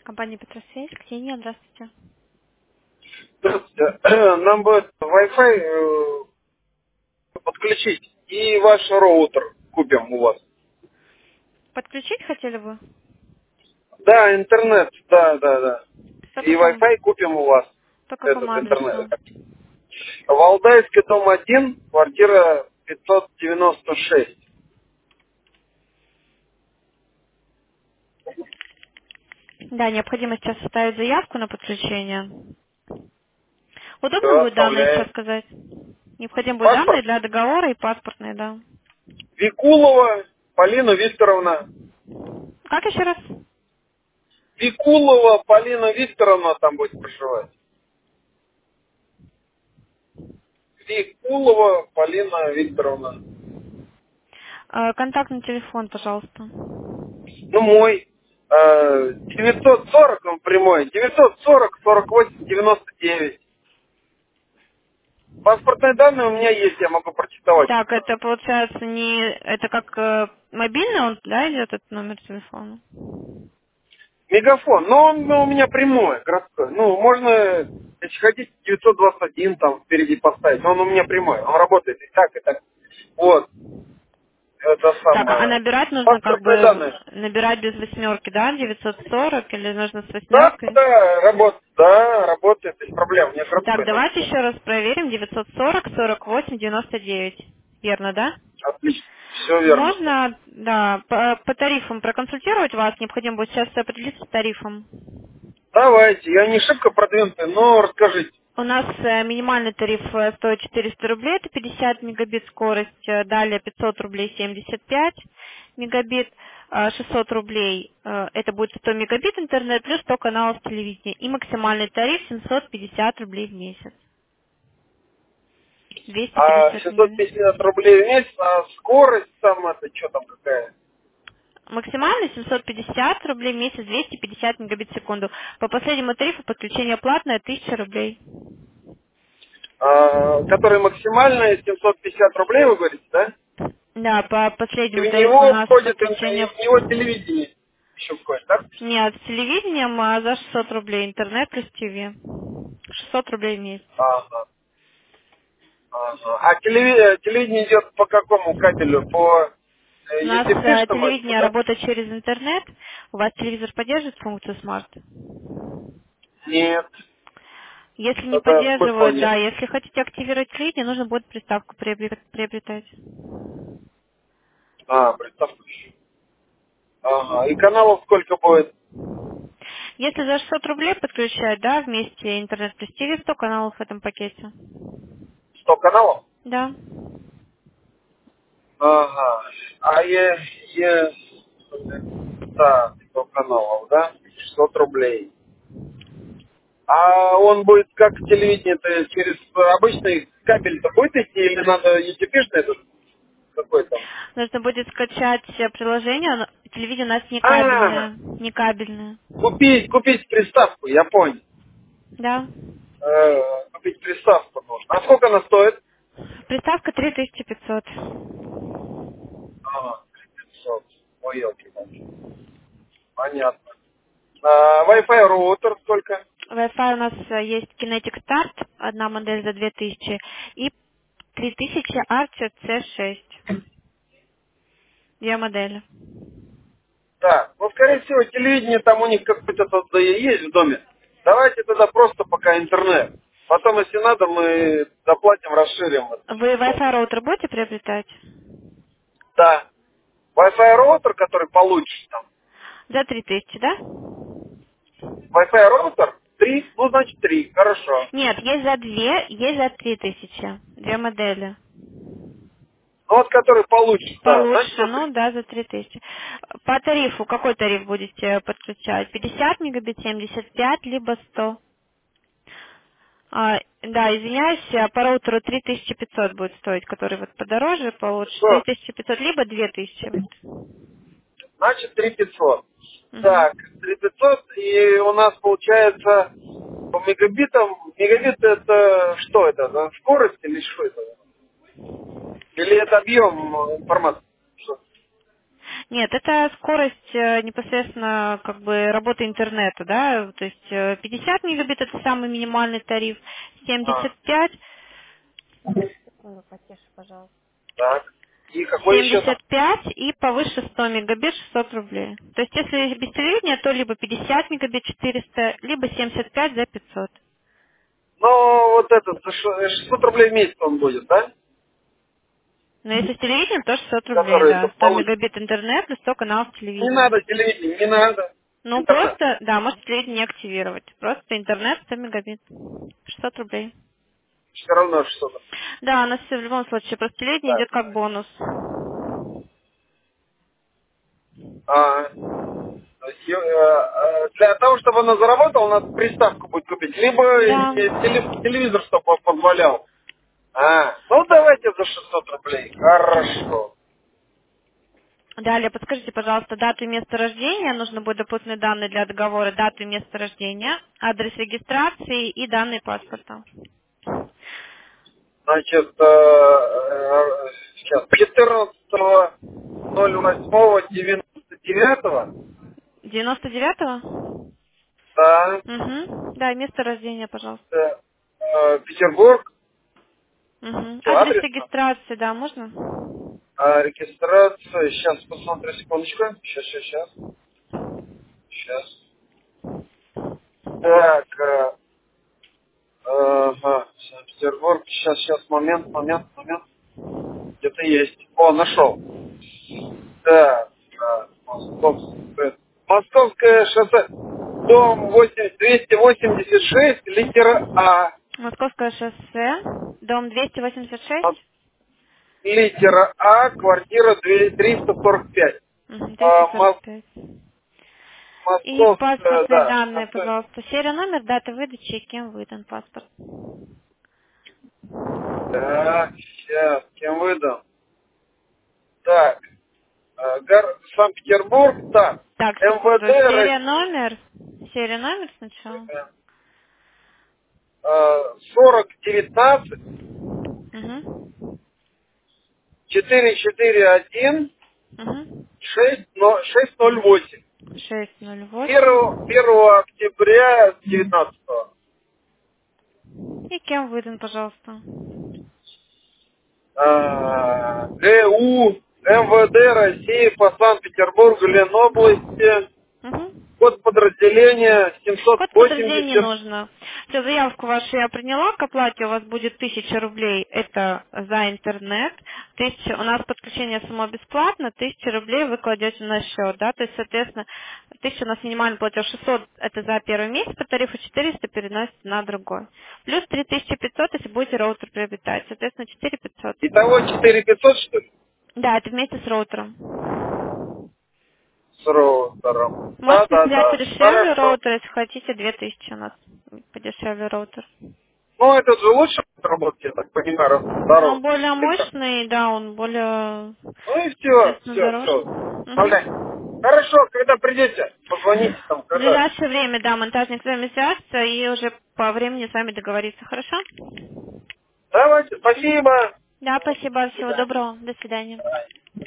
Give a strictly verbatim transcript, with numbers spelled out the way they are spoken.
Компания Петросвязь, Ксения, здравствуйте. Здравствуйте. Нам бы Wi-Fi э, подключить и ваш роутер купим у вас. Подключить хотели бы? Да, интернет, да, да, да. По И какому, Wi-Fi купим у вас, по какому этот адресу? интернет. Валдайский, дом один, квартира пятьсот девяносто шесть. Да, необходимо сейчас составить заявку на подключение. Удобно Все, будет данные сейчас оставляем. сказать? Необходимы будут данные Паспорт? для договора и паспортные, да. Викулова Полина Викторовна. Как еще раз? Викулова Полина Викторовна там будет проживать. Викулова Полина Викторовна. Э, Контактный телефон, пожалуйста. Ну, мой. э, девятьсот сорок, он прямой. девятьсот сорок сорок восемь девяносто девять. Паспортные данные у меня есть, я могу прочитать. Так, это получается не... Это как э, мобильный он, да, идет этот номер телефона? Мегафон, но он ну, у меня прямой, городской. Ну, можно, если хотите, девятьсот двадцать один там впереди поставить. Но он у меня прямой, он работает и так, и так. Вот, это Так, а самое. набирать нужно как Паспортные бы... данные. Набирать без восьмерки, да, девятьсот сорок, или нужно с Да, восьмеркой? да, работает, да, работает, без проблем. У меня Так, городской номер. давайте еще раз проверим. девятьсот сорок сорок восемь девяносто девять. Верно, да? Отлично, все верно. Можно, да, по, по тарифам проконсультировать вас. Необходимо будет сейчас определиться с тарифом. Давайте, я не шибко продвинутый, но расскажите. У нас э, минимальный тариф э, стоит четыреста рублей, это пятьдесят мегабит скорость, э, далее пятьсот рублей семьдесят пять мегабит, э, шестьсот рублей, э, это будет сто мегабит интернет плюс сто каналов телевидения, и максимальный тариф семьсот пятьдесят рублей в месяц, двести А пятьдесят шестьсот мегабит. пятьдесят рублей в месяц, а скорость там это что там какая? Максимально семьсот пятьдесят рублей в месяц, двести пятьдесят мегабит в секунду. По последнему тарифу подключение платное тысяча рублей. А, который максимальная семьсот пятьдесят рублей, вы говорите, да? Да, по И в последнему тарифу у него нас входит, ин- и подключение в него телевидение еще входит, так? нет с телевидением, а за шестьсот рублей интернет плюс ТВ. шестьсот рублей в месяц. Ага, ага. А телеви- телевидение идет по какому кабелю? По У э, нас э, ю ти пи-шному этому, телевидение да? работает через интернет. У вас телевизор поддерживает функцию смарт? Нет, Если не тогда смысла поддерживает, да, нет. если хотите активировать телевидение, нужно будет приставку приобрет- приобретать. А, приставку еще. Ага, и каналов сколько будет? Если за шестьсот рублей подключать, да, вместе интернет плюс ТВ, сто каналов в этом пакете. Сто каналов? Да. Ага. А е, е, так, сто каналов, да? шестьсот рублей. А он будет как телевидение-то через обычный кабель-то будет идти или надо ю ти пи-шный этот какой-то? Нужно будет скачать э, приложение. оно- Телевидение у нас не А, кабельное. Не кабельное. купить, купить приставку, я понял. Да. Э, купить приставку нужно. А сколько она стоит? Приставка три тысячи пятьсот. Ага, пятьсот. Ой, елки. Понятно. А, Wi-Fi роутер сколько? Wi-Fi у нас э, есть Kinetic Start, одна модель за две тысячи, и три тысячи Archer си шесть. Две модели. Так, ну, скорее всего, телевидение там у них какое-то тогда и есть в доме. Давайте тогда просто пока интернет. Потом, если надо, мы доплатим, расширим это Вы число. Wi-Fi роутер будете приобретать? Да. Wi-Fi роутер, который получишь там. За три тысячи, да? Wi-Fi роутер? Три? Ну, значит, три. Хорошо. Нет, есть за две, есть за три тысячи. Две модели. Ну, вот который получишь, да. Значит, Получше, за три. ну да, за три тысячи. По тарифу, какой тариф будете подключать? пятьдесят мегабит, семьдесят пять, либо сто? А, да, извиняюсь, а по роутеру три тысячи пятьсот будет стоить, который вот подороже, получше. Что? три тысячи пятьсот, либо две тысячи. Значит, три пятьсот. Угу. Так, три пятьсот, и у нас получается по мегабитам. Мегабит это что это? Да, скорость или что это? Или это объем информации? Что? Нет, это скорость э, непосредственно как бы работы интернета, да, то есть э, пятьдесят мегабит это самый минимальный тариф, А, семьдесят пять, секунду, потише, пожалуйста. так. И какой еще там? семьдесят пять и повыше сто мегабит шестьсот рублей. То есть если без телевидения, то либо пятьдесят мегабит четыреста, либо семьдесят пять за пятьсот. Ну, вот этот, за ш- шестьсот рублей в месяц он будет, да? Но если с телевидением, то шестьсот рублей, Который это да. сто получит. мегабит интернет плюс сто каналов Не телевидения. надо телевидение, не надо. Ну, Интернет. просто, да, можете телевидение не активировать. Просто интернет сто мегабит. шестьсот рублей. Все равно что-то. Да, у нас всё в любом случае. Просто телевидение Так. идет как бонус. А, то есть, э, э, для того, чтобы она заработала, надо приставку будет купить. Либо Да. э, теле- телевизор, чтобы он позволял. А, ну давайте за шестьсот рублей. Хорошо. Далее, подскажите, пожалуйста, дату и место рождения. Нужно будет дополнительные данные для договора. Дату и место рождения, адрес регистрации и данные паспорта. Значит, э, э, сейчас, четырнадцатого ноль восьмого девяносто девятого, девяносто девятого? да, Угу. Да, и место рождения, пожалуйста. э, э, Петербург, Угу. все Адрес адресно. регистрации, да, можно? А регистрация, сейчас посмотрю, секундочку. Сейчас, сейчас, сейчас. Сейчас. Так, э, ага, Санкт-Петербург, сейчас, сейчас, момент, момент, момент. Где-то есть. О, нашел. Так, э, Московское, Московское шоссе, дом восемь- двести восемьдесят шесть, литера А. Московское шоссе, дом двести восемьдесят шесть. Мос- Литера А, квартира две- триста сорок пять. Угу, А, триста сорок Мос- пять. И Московское, паспортные да, данные, шоссе. пожалуйста. Серия, номер, дата выдачи и кем выдан паспорт. Так, сейчас, кем выдам? Так, э, Гар- Санкт-Петербург, так, Так, секунду. МВД Серия, России, номер. Серия, номер сначала. э, сорок девятнадцать Угу. четыре четыре один Угу. шесть ноль восемь. шесть ноль Первого восемь. первого октября девятнадцатого. И кем выдан, пожалуйста. Э, ГУ МВД России по Санкт-Петербургу, Ленобласти, Угу. код подразделения семьсот Код подтверждения восемьдесят. нужно. Все, заявку вашу я приняла, к оплате у вас будет тысяча рублей, это за интернет. Тысяча, у нас подключение само бесплатно, тысяча рублей вы кладете на счет, да, то есть, соответственно, тысяча у нас минимальный платеж, шестьсот это за первый месяц по тарифу, четыреста переносится на другой. Плюс три тысячи пятьсот, если будете роутер приобретать, соответственно, четыре тысячи пятьсот. Итого четыре тысячи пятьсот, что ли? Да, это вместе с роутером. С роутером. Можете взять Да-да-да. дешевле Хорошо. роутер, если хотите, две тысячи у нас подешевле роутер. Ну, этот же лучше работает, я так понимаю, раз он Но он дороже. более Или как? мощный, да, он более, Ну и все, соответственно, все, дороже. все. Оставляй. Мгм. Хорошо, когда придете, позвоните там, В когда. ближайшее время, да, монтажник с вами свяжется и уже по времени с вами договорится, хорошо? Давайте, спасибо. Да, спасибо, До всего свидания. доброго, до свидания. Давай.